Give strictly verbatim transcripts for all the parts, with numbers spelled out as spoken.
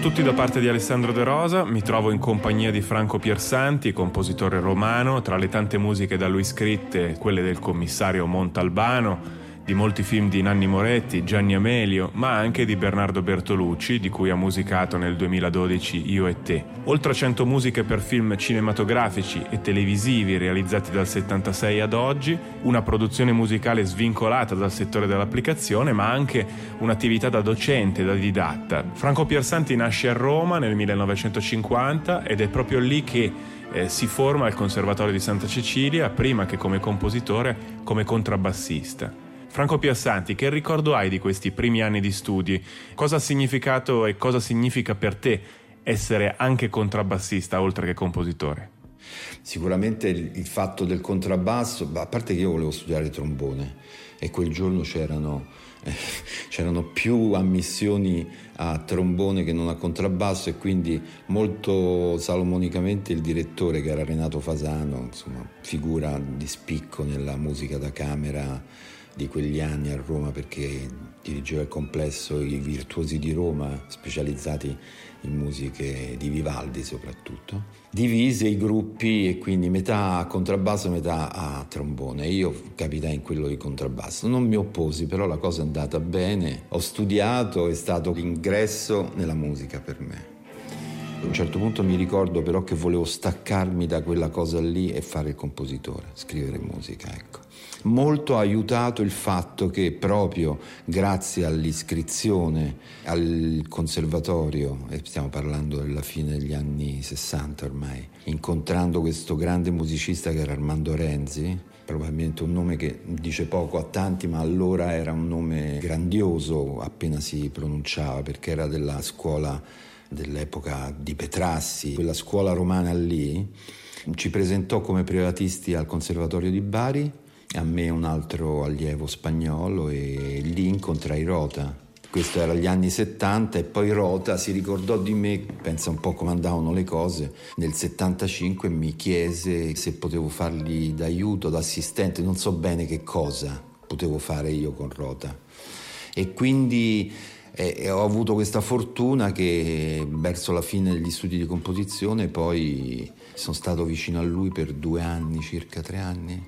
tutti da parte di Alessandro De Rosa, mi trovo in compagnia di Franco Piersanti, compositore romano, tra le tante musiche da lui scritte, quelle del commissario Montalbano, di molti film di Nanni Moretti, Gianni Amelio, ma anche di Bernardo Bertolucci, di cui ha musicato nel duemiladodici Io e te. Oltre a cento musiche per film cinematografici e televisivi realizzati dal settantasei ad oggi, una produzione musicale svincolata dal settore dell'applicazione, ma anche un'attività da docente, da didatta. Franco Piersanti nasce a Roma nel millenovecentocinquanta ed è proprio lì che eh, si forma al Conservatorio di Santa Cecilia, prima che come compositore, come contrabbassista. Franco Piersanti, che ricordo hai di questi primi anni di studi? Cosa ha significato e cosa significa per te essere anche contrabbassista oltre che compositore? Sicuramente il, il fatto del contrabbasso, a parte che io volevo studiare trombone e quel giorno c'erano, eh, c'erano più ammissioni a trombone che non a contrabbasso, e quindi molto salomonicamente il direttore, che era Renato Fasano, insomma figura di spicco nella musica da camera di quegli anni a Roma, perché dirigeva il complesso I Virtuosi di Roma, specializzati in musiche di Vivaldi soprattutto, divise i gruppi e quindi metà a contrabbasso, metà a trombone. Io capitai in quello di contrabbasso, non mi opposi, però la cosa è andata bene, ho studiato, è stato l'ingresso nella musica per me. A un certo punto mi ricordo però che volevo staccarmi da quella cosa lì e fare il compositore, scrivere musica, ecco. Molto ha aiutato il fatto che proprio grazie all'iscrizione al conservatorio, e stiamo parlando della fine degli anni sessanta ormai, incontrando questo grande musicista che era Armando Renzi, probabilmente un nome che dice poco a tanti, ma allora era un nome grandioso appena si pronunciava, perché era della scuola dell'epoca di Petrassi, quella scuola romana lì. Ci presentò come privatisti al Conservatorio di Bari, a me un altro allievo spagnolo, e lì incontrai Rota. Questo era gli anni settanta, e poi Rota si ricordò di me, pensa un po' come andavano le cose, nel settantacinque mi chiese se potevo fargli d'aiuto, d'assistente, non so bene che cosa potevo fare io con Rota. E quindi eh, ho avuto questa fortuna che verso la fine degli studi di composizione poi sono stato vicino a lui per due anni, circa tre anni.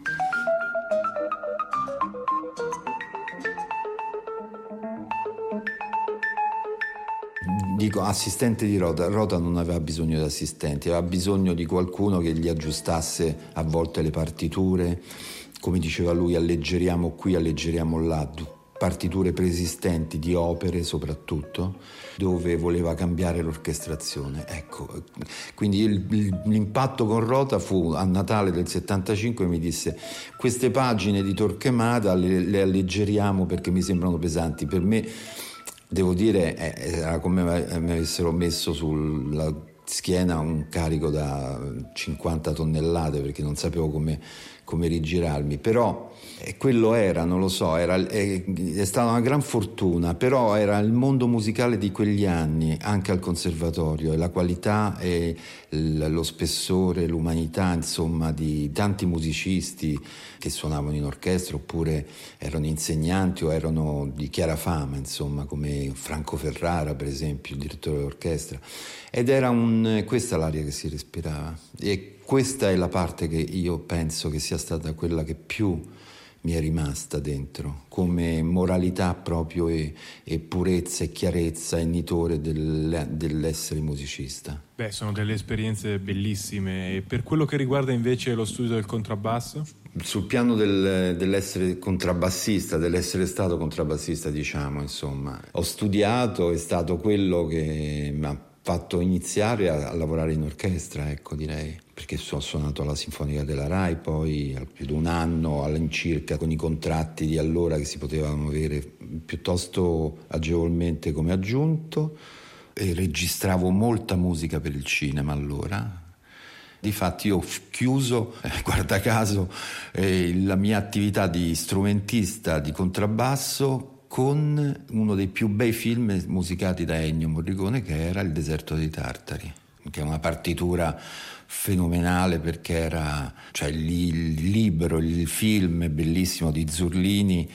Dico assistente di Rota. Rota non aveva bisogno di assistenti, aveva bisogno di qualcuno che gli aggiustasse a volte le partiture, come diceva lui, alleggeriamo qui, alleggeriamo là, partiture preesistenti di opere soprattutto, dove voleva cambiare l'orchestrazione. Ecco, quindi il, il, l'impatto con Rota fu a Natale del settantacinque, mi disse: queste pagine di Torquemada le, le alleggeriamo perché mi sembrano pesanti. Per me, devo dire, era come mi avessero messo sulla schiena un carico da cinquanta tonnellate, perché non sapevo come, come rigirarmi. Però eh, quello era, non lo so, era, è, è stata una gran fortuna, però era il mondo musicale di quegli anni, anche al conservatorio, e la qualità e l, lo spessore, l'umanità, insomma, di tanti musicisti che suonavano in orchestra oppure erano insegnanti o erano di chiara fama, insomma, come Franco Ferrara, per esempio, il direttore d'orchestra. Ed era un, questa l'aria che si respirava, e questa è la parte che io penso che sia stata quella che più mi è rimasta dentro, come moralità proprio, e, e purezza e chiarezza e nitore del, dell'essere musicista. Beh, sono delle esperienze bellissime. E per quello che riguarda invece lo studio del contrabbasso? Sul piano del, dell'essere contrabbassista, dell'essere stato contrabbassista, diciamo, insomma, ho studiato, è stato quello che mi ha fatto iniziare a, a lavorare in orchestra, ecco, direi, perché ho suonato alla Sinfonica della Rai poi più di un anno all'incirca, con i contratti di allora che si potevano avere piuttosto agevolmente come aggiunto, e registravo molta musica per il cinema allora. Difatti io ho chiuso, eh, guarda caso, eh, la mia attività di strumentista di contrabbasso con uno dei più bei film musicati da Ennio Morricone, che era Il deserto dei Tartari, che è una partitura fenomenale, perché era, cioè, il, il libro, il film bellissimo di Zurlini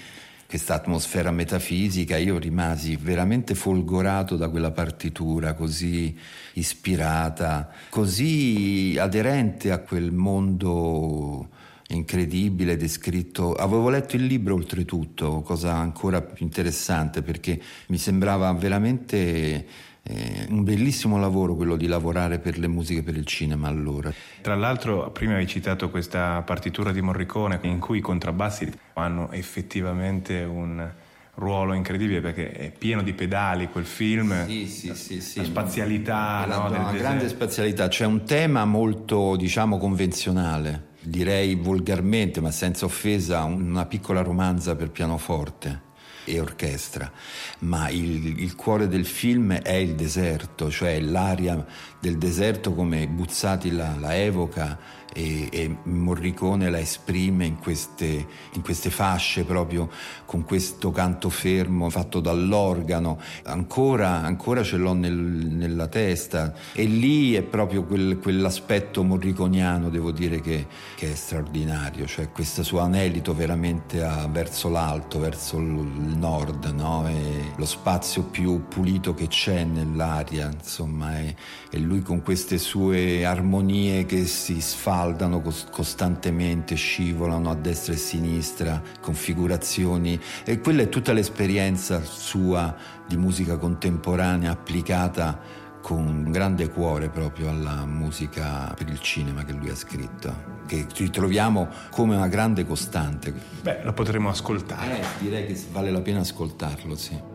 questa atmosfera metafisica. Io rimasi veramente folgorato da quella partitura così ispirata, così aderente a quel mondo incredibile descritto. Avevo letto il libro oltretutto, cosa ancora più interessante, perché mi sembrava veramente eh, un bellissimo lavoro quello di lavorare per le musiche per il cinema allora. Tra l'altro prima hai citato questa partitura di Morricone in cui i contrabbassi hanno effettivamente un ruolo incredibile, perché è pieno di pedali quel film. Sì, sì, sì, sì. La spazialità, la, no, una del grande deserto. spazialità. C'è un tema molto, diciamo, convenzionale, direi volgarmente, ma senza offesa, una piccola romanza per pianoforte e orchestra, ma il, il cuore del film è il deserto, cioè l'aria del deserto come Buzzati la, la evoca e, e Morricone la esprime in queste, in queste fasce, proprio con questo canto fermo fatto dall'organo. Ancora, ancora ce l'ho nel, nella testa, e lì è proprio quel, quell'aspetto morriconiano, devo dire, che, che è straordinario, cioè questo suo anelito veramente a, verso l'alto, verso il nord, no? E lo spazio più pulito che c'è nell'aria, insomma, e, e lui con queste sue armonie che si sfaldano costantemente, scivolano a destra e a sinistra, configurazioni, e quella è tutta l'esperienza sua di musica contemporanea applicata con un grande cuore proprio alla musica per il cinema che lui ha scritto, che ritroviamo come una grande costante. Beh, lo potremo ascoltare. Eh, direi che vale la pena ascoltarlo, sì.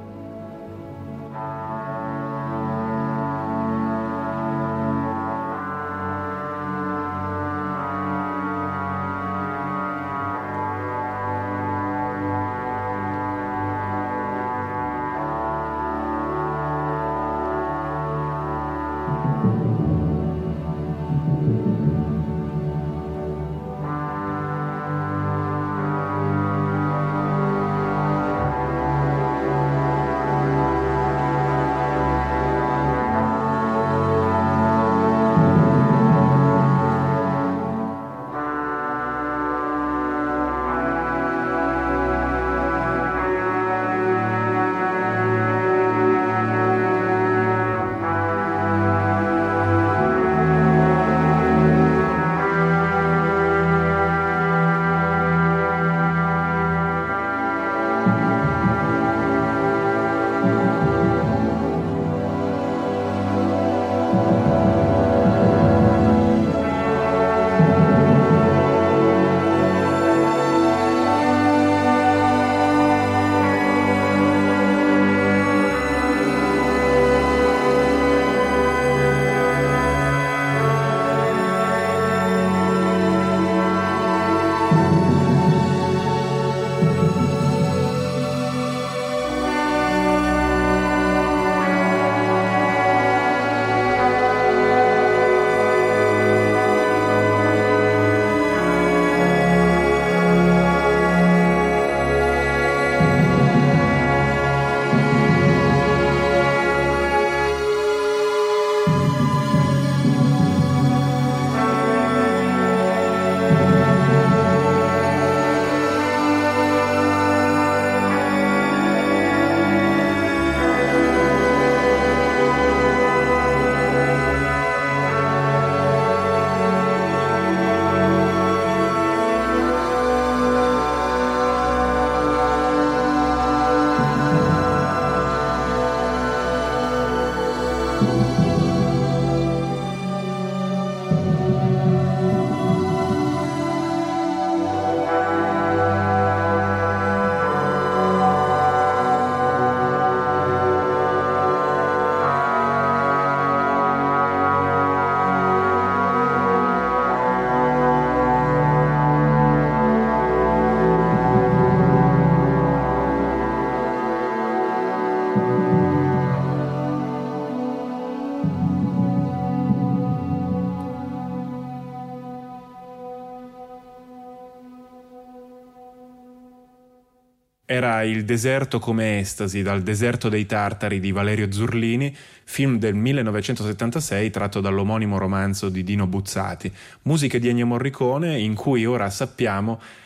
Era Il deserto come estasi, dal deserto dei Tartari di Valerio Zurlini, film del millenovecentosettantasei tratto dall'omonimo romanzo di Dino Buzzati, musiche di Ennio Morricone in cui ora sappiamo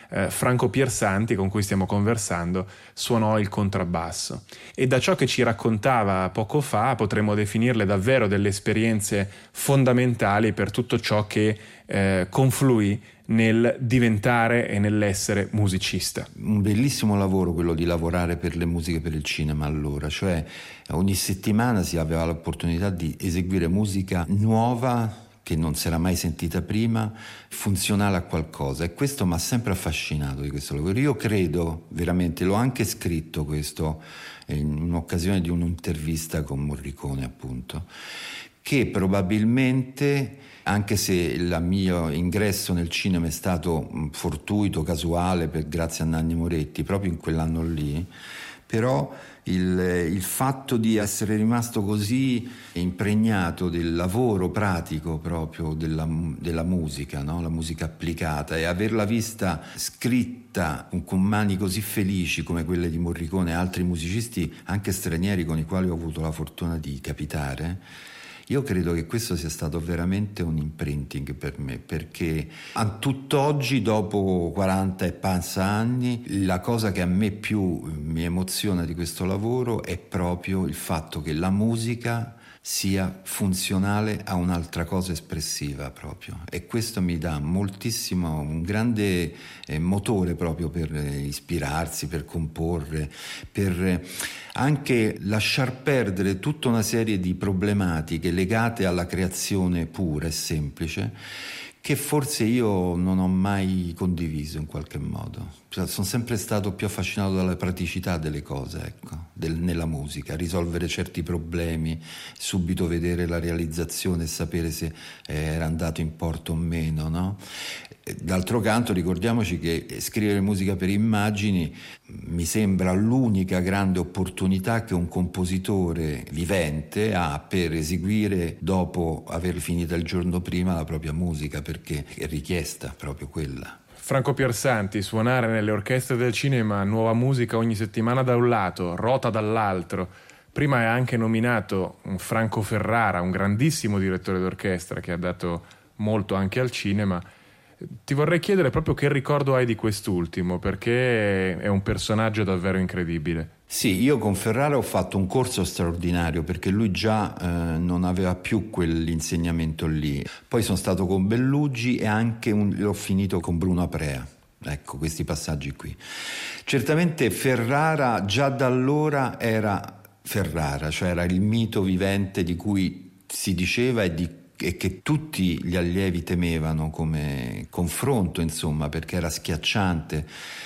eh, Franco Piersanti, con cui stiamo conversando, suonò il contrabbasso. E da ciò che ci raccontava poco fa potremmo definirle davvero delle esperienze fondamentali per tutto ciò che eh, confluì nel diventare e nell'essere musicista. Un bellissimo lavoro quello di lavorare per le musiche per il cinema allora, cioè ogni settimana si aveva l'opportunità di eseguire musica nuova che non si era mai sentita prima, funzionale a qualcosa, e questo mi ha sempre affascinato di questo lavoro. Io credo, veramente, l'ho anche scritto questo in un'occasione di un'intervista con Morricone, appunto, che probabilmente, anche se il mio ingresso nel cinema è stato fortuito, casuale, per, grazie a Nanni Moretti, proprio in quell'anno lì, però il, il fatto di essere rimasto così impregnato del lavoro pratico proprio della, della musica, no? La musica applicata, e averla vista scritta con, con mani così felici come quelle di Morricone e altri musicisti anche stranieri con i quali ho avuto la fortuna di capitare, io credo che questo sia stato veramente un imprinting per me, perché a tutt'oggi, dopo quaranta e passa anni, la cosa che a me più mi emoziona di questo lavoro è proprio il fatto che la musica sia funzionale a un'altra cosa espressiva proprio, e questo mi dà moltissimo, un grande eh, motore proprio per eh, ispirarsi, per comporre, per eh, anche lasciar perdere tutta una serie di problematiche legate alla creazione pura e semplice, che forse io non ho mai condiviso in qualche modo. Cioè, sono sempre stato più affascinato dalla praticità delle cose, ecco, del, nella musica, risolvere certi problemi, subito vedere la realizzazione e sapere se eh, era andato in porto o meno, no? D'altro canto ricordiamoci che scrivere musica per immagini mi sembra l'unica grande opportunità che un compositore vivente ha per eseguire, dopo aver finito il giorno prima, la propria musica, perché è richiesta proprio quella. Franco Piersanti, suonare nelle orchestre del cinema nuova musica ogni settimana da un lato, rota dall'altro. Prima è anche nominato Franco Ferrara, un grandissimo direttore d'orchestra che ha dato molto anche al cinema. Ti vorrei chiedere proprio che ricordo hai di quest'ultimo, perché è un personaggio davvero incredibile. Sì, io con Ferrara ho fatto un corso straordinario, perché lui già eh, non aveva più quell'insegnamento lì. Poi sono stato con Bellugi e anche un, l'ho finito con Bruno Aprea. Ecco, questi passaggi qui. Certamente Ferrara già da allora era Ferrara, cioè era il mito vivente di cui si diceva e di e che tutti gli allievi temevano come confronto, insomma, perché era schiacciante.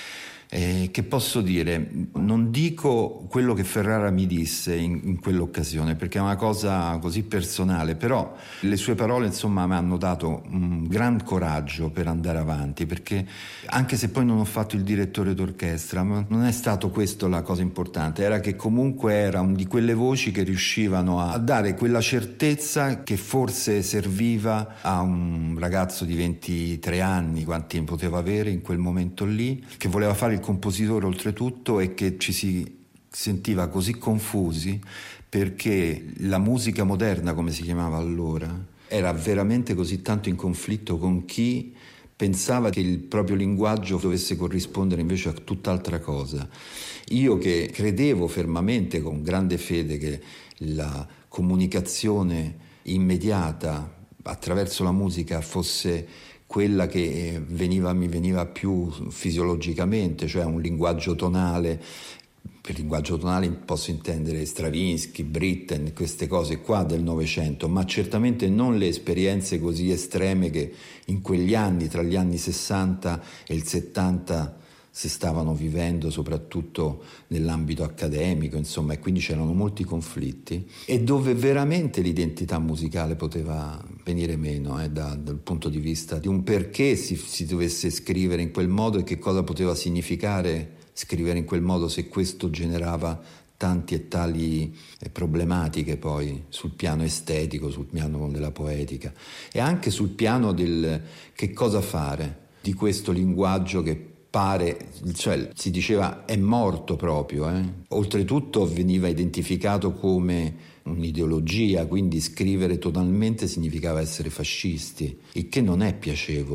Eh, che posso dire? Non dico quello che Ferrara mi disse in, in quell'occasione, perché è una cosa così personale, però le sue parole, insomma, mi hanno dato un gran coraggio per andare avanti, perché anche se poi non ho fatto il direttore d'orchestra, ma non è stato questo la cosa importante, era che comunque era una di quelle voci che riuscivano a dare quella certezza che forse serviva a un ragazzo di ventitré anni, quanti poteva avere in quel momento lì, che voleva fare il compositore oltretutto, e che ci si sentiva così confusi perché la musica moderna, come si chiamava allora, era veramente così tanto in conflitto con chi pensava che il proprio linguaggio dovesse corrispondere invece a tutt'altra cosa. Io che credevo fermamente, con grande fede, che la comunicazione immediata attraverso la musica fosse quella che veniva, mi veniva più fisiologicamente, cioè un linguaggio tonale. Per linguaggio tonale posso intendere Stravinsky, Britten, queste cose qua del Novecento, ma certamente non le esperienze così estreme che in quegli anni, tra gli anni sessanta e il settanta, si stavano vivendo, soprattutto nell'ambito accademico, insomma, e quindi c'erano molti conflitti, e dove veramente l'identità musicale poteva venire meno, eh, da, dal punto di vista di un perché si, si dovesse scrivere in quel modo e che cosa poteva significare scrivere in quel modo, se questo generava tanti e tali problematiche poi sul piano estetico, sul piano della poetica, e anche sul piano del che cosa fare di questo linguaggio che pare, cioè si diceva è morto proprio, eh? Oltretutto veniva identificato come un'ideologia, quindi scrivere totalmente significava essere fascisti, il che non è piacevole.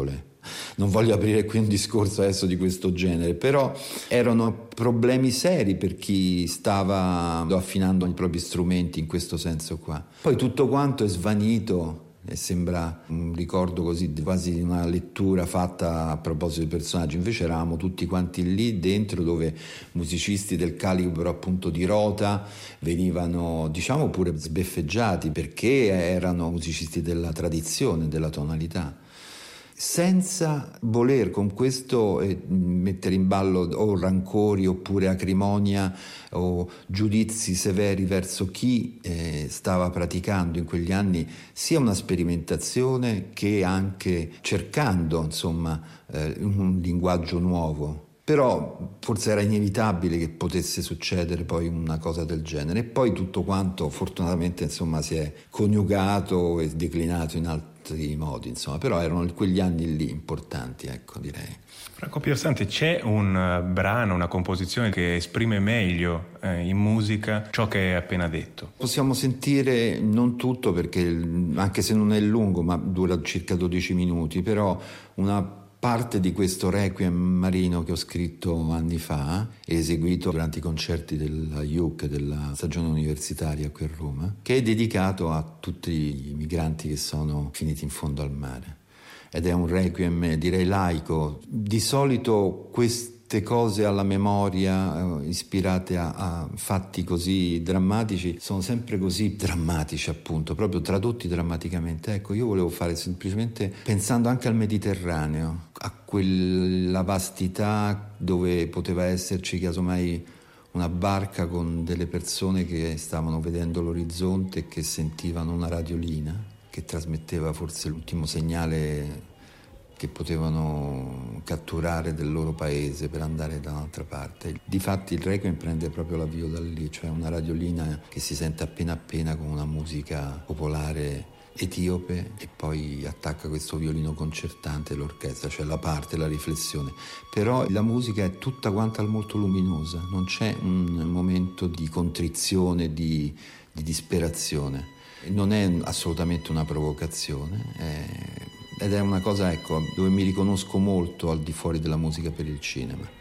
non voglio aprire qui un discorso adesso di questo genere, però erano problemi seri per chi stava affinando i propri strumenti in questo senso qua. Poi tutto quanto è svanito e sembra un ricordo così quasi una lettura fatta a proposito dei personaggi, invece eravamo tutti quanti lì dentro, dove musicisti del calibro appunto di Rota venivano diciamo pure sbeffeggiati perché erano musicisti della tradizione, della tonalità, senza voler con questo eh, mettere in ballo o rancori oppure acrimonia o giudizi severi verso chi eh, stava praticando in quegli anni sia una sperimentazione che anche cercando insomma eh, un linguaggio nuovo. Però forse era inevitabile che potesse succedere poi una cosa del genere, e poi tutto quanto fortunatamente insomma si è coniugato e declinato in altri modi, insomma, però erano quegli anni lì importanti, ecco, direi. Franco Piersanti, c'è un brano, una composizione che esprime meglio eh, in musica ciò che hai appena detto? Possiamo sentire non tutto, perché anche se non è lungo, ma dura circa dodici minuti, però una parte di questo Requiem marino che ho scritto anni fa e eseguito durante i concerti della I U C, della stagione universitaria qui a Roma, che è dedicato a tutti i migranti che sono finiti in fondo al mare. Ed è un Requiem, direi, laico. Di solito queste cose alla memoria, eh, ispirate a, a fatti così drammatici, sono sempre così drammatici, appunto, proprio tradotti drammaticamente. Ecco, io volevo fare semplicemente pensando anche al Mediterraneo, a quella vastità dove poteva esserci casomai una barca con delle persone che stavano vedendo l'orizzonte e che sentivano una radiolina che trasmetteva forse l'ultimo segnale che potevano catturare del loro paese per andare da un'altra parte. Difatti il Requiem prende proprio l'avvio da lì, cioè una radiolina che si sente appena appena con una musica popolare etiope, e poi attacca questo violino concertante l'orchestra, cioè la parte, la riflessione. Però la musica è tutta quanta molto luminosa, non c'è un momento di contrizione, di, di disperazione. Non è assolutamente una provocazione, è, ed è una cosa, ecco, dove mi riconosco molto al di fuori della musica per il cinema.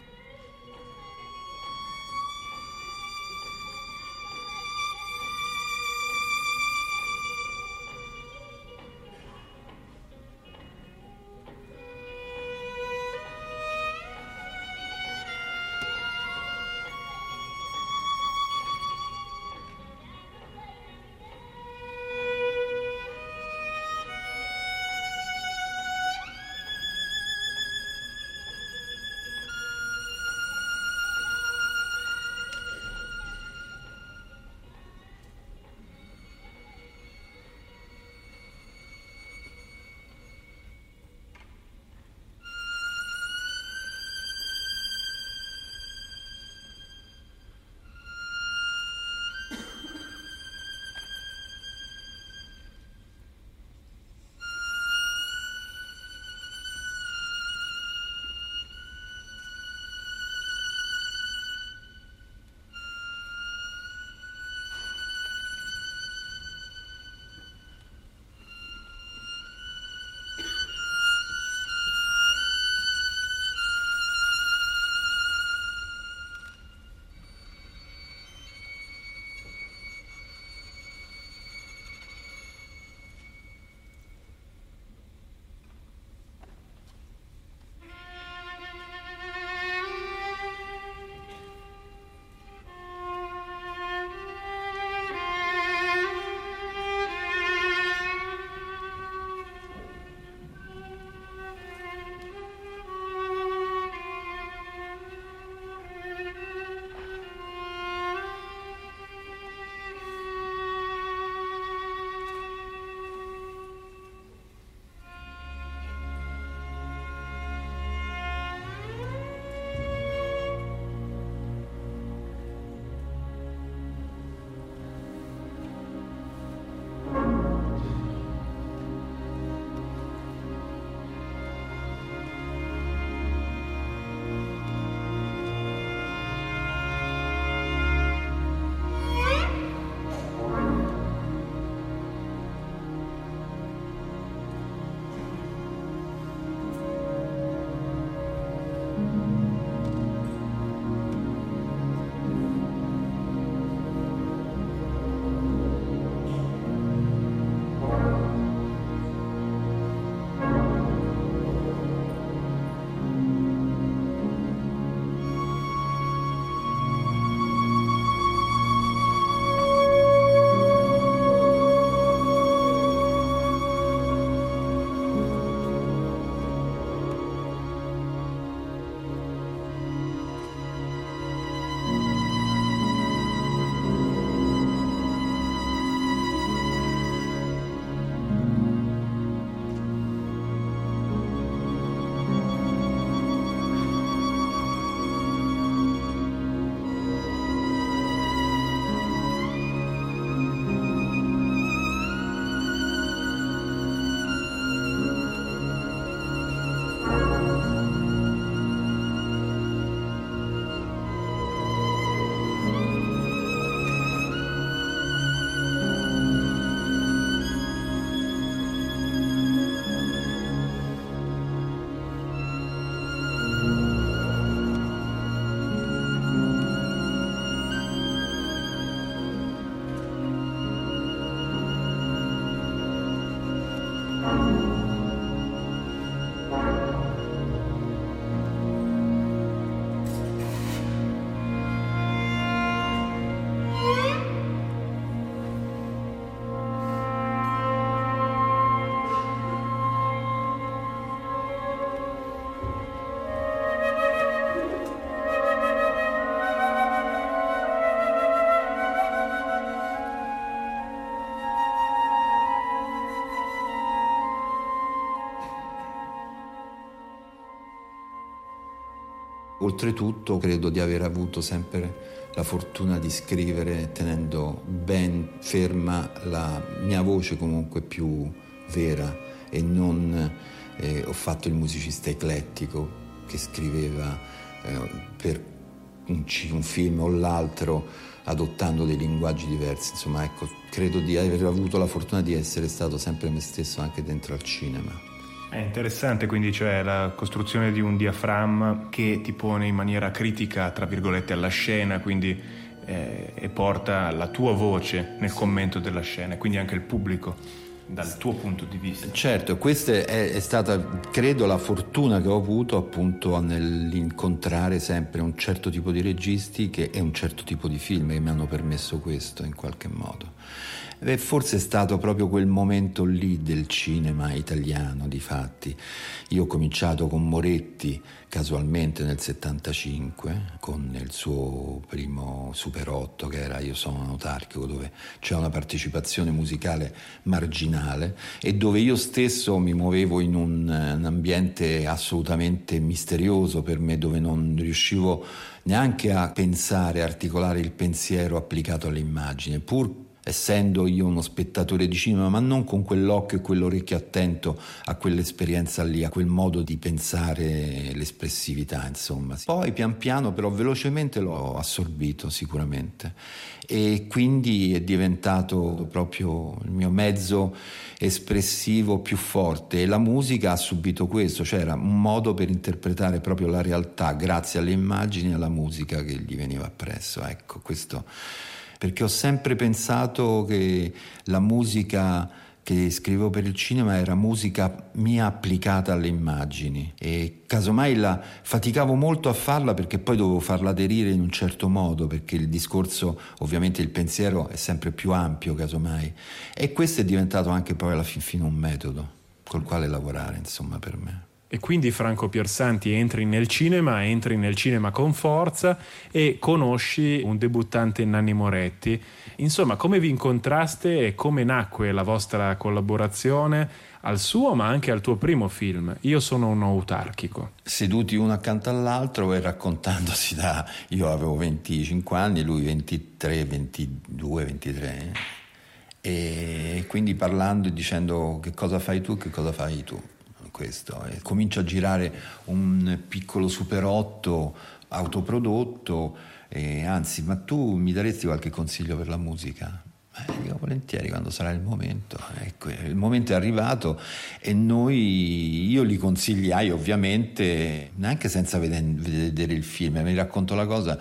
Oltretutto credo di aver avuto sempre la fortuna di scrivere tenendo ben ferma la mia voce comunque più vera e non eh, ho fatto il musicista eclettico che scriveva eh, per un, un film o l'altro adottando dei linguaggi diversi. Insomma, ecco, credo di aver avuto la fortuna di essere stato sempre me stesso anche dentro al cinema. È interessante, quindi, cioè la costruzione di un diaframma che ti pone in maniera critica, tra virgolette, alla scena, quindi eh, e porta la tua voce nel commento della scena, quindi anche il pubblico dal tuo punto di vista. Certo, questa è, è stata, credo, la fortuna che ho avuto appunto nell'incontrare sempre un certo tipo di registi che, e un certo tipo di film che mi hanno permesso questo in qualche modo. E forse è stato proprio quel momento lì del cinema italiano, difatti. Io ho cominciato con Moretti casualmente nel settantacinque con il suo primo Super otto che era Io sono un autarchico, dove c'è una partecipazione musicale marginale e dove io stesso mi muovevo in un, un ambiente assolutamente misterioso per me, dove non riuscivo neanche a pensare, a articolare il pensiero applicato all'immagine, pur essendo io uno spettatore di cinema, ma non con quell'occhio e quell'orecchio attento a quell'esperienza lì, a quel modo di pensare l'espressività, insomma. Poi pian piano, però velocemente l'ho assorbito sicuramente e quindi è diventato proprio il mio mezzo espressivo più forte e la musica ha subito questo, cioè era un modo per interpretare proprio la realtà grazie alle immagini e alla musica che gli veniva appresso, ecco questo. Perché ho sempre pensato che la musica che scrivevo per il cinema era musica mia applicata alle immagini e casomai la faticavo molto a farla perché poi dovevo farla aderire in un certo modo, perché il discorso, ovviamente il pensiero è sempre più ampio casomai, e questo è diventato anche poi alla fin fine un metodo col quale lavorare, insomma, per me. E quindi Franco Piersanti entri nel cinema, entri nel cinema con forza e conosci un debuttante Nanni Moretti. Insomma, come vi incontraste e come nacque la vostra collaborazione al suo ma anche al tuo primo film, Io sono un autarchico? Seduti uno accanto all'altro e raccontandosi da... Io avevo venticinque anni, lui ventitré, ventidue, ventitré. E quindi parlando e dicendo che cosa fai tu, che cosa fai tu. Questo. E comincio a girare un piccolo Super otto autoprodotto e anzi, ma tu mi daresti qualche consiglio per la musica? Eh, dico volentieri, quando sarà il momento. Ecco, il momento è arrivato e noi, io li consigliai ovviamente, neanche senza vedere il film, mi racconto la cosa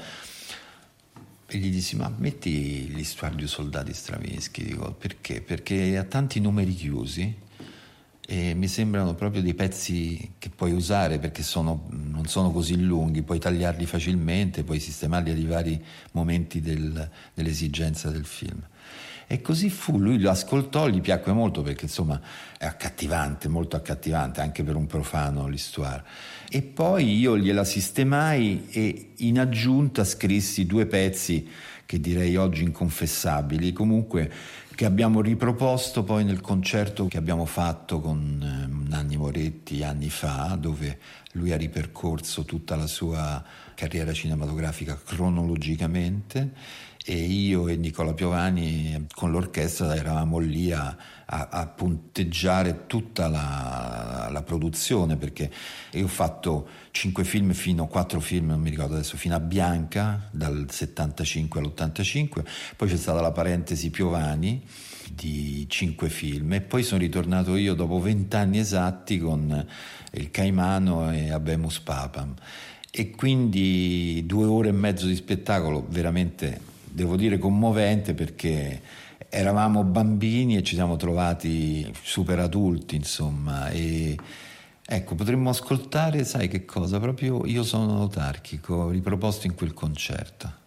e gli dissi ma metti l'Histoire du soldat di Stravinsky, dico perché? Perché ha tanti numeri chiusi e mi sembrano proprio dei pezzi che puoi usare perché sono, non sono così lunghi, puoi tagliarli facilmente, puoi sistemarli ai vari momenti del, dell'esigenza del film. E così fu, lui lo ascoltò, gli piacque molto perché insomma è accattivante, molto accattivante anche per un profano l'Histoire. E poi io gliela sistemai e in aggiunta scrissi due pezzi che direi oggi inconfessabili, comunque che abbiamo riproposto poi nel concerto che abbiamo fatto con eh, Nanni Moretti anni fa, dove lui ha ripercorso tutta la sua carriera cinematografica cronologicamente e io e Nicola Piovani con l'orchestra eravamo lì a, a, a punteggiare tutta la, la produzione, perché io ho fatto cinque film fino a quattro film, non mi ricordo adesso, fino a Bianca dal settantacinque all'ottantacinque, poi c'è stata la parentesi Piovani di cinque film e poi sono ritornato io dopo vent'anni esatti con Il Caimano e Habemus Papam e quindi due ore e mezzo di spettacolo veramente, devo dire, commovente, perché eravamo bambini e ci siamo trovati super adulti, insomma, e ecco, potremmo ascoltare, sai che cosa? Proprio Io sono autarchico, riproposto in quel concerto.